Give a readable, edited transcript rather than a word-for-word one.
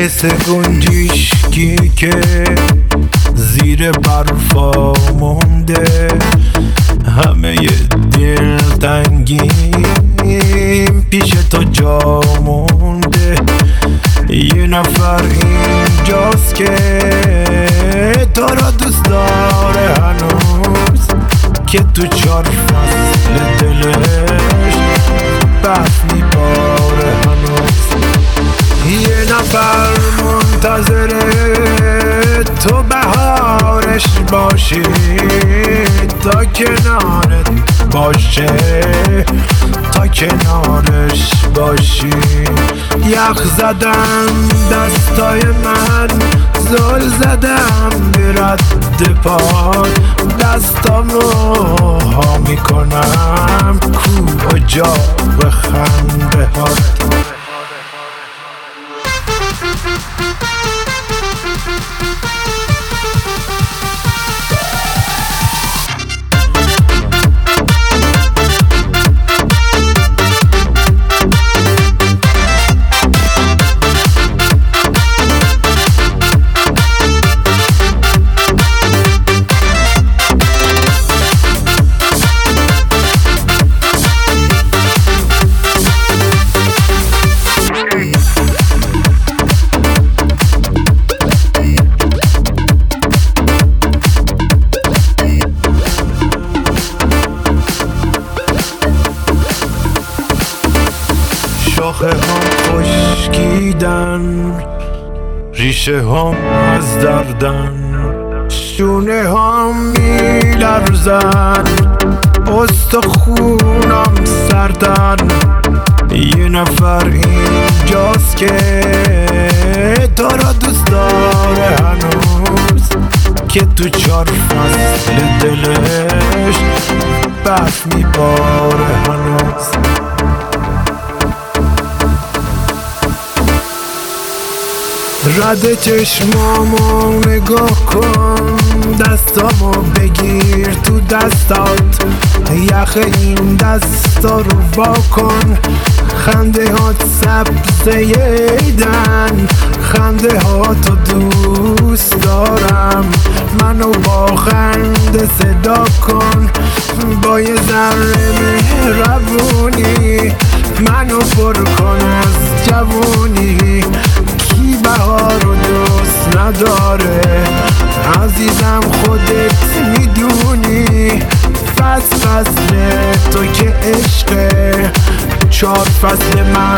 حس گنجشکی که زیر برفا مونده، همه دلتنگیم پیش تو جا مونده. یه نفر اینجاست که تو را دوست داره هنوز، که تو 4 فصل دلش برف میباره هنوز. یه نفر منتظره تو بهارش باشی، تا کنارت باشه، تا کنارش باشی. یخ زدم دستای من، زل زدم به رد پاد، دستامو ها میکنم کو اجا به خنده هات. شاخه هم خشکیدن، ریشه هم از دردن، شونه هم میلرزن، استخونم سردن. یه نفر اینجاست که تو را دوست داره هنوز، که تو 4 فصل دلش برف میباره هنوز. رد چشمامو نگاه کن، دستامو بگیر تو دستات، یخ این دستا رو وا کن. خنده هات سبزه ایدن، خنده هاتو دوست دارم. منو با خنده صدا کن، با یه ذره مهربونی منو پر کن از جوونی. کی بهار رو دوست نداره عزیزم، خودت میدونی. فصل تو که عشقه، 4 فصل من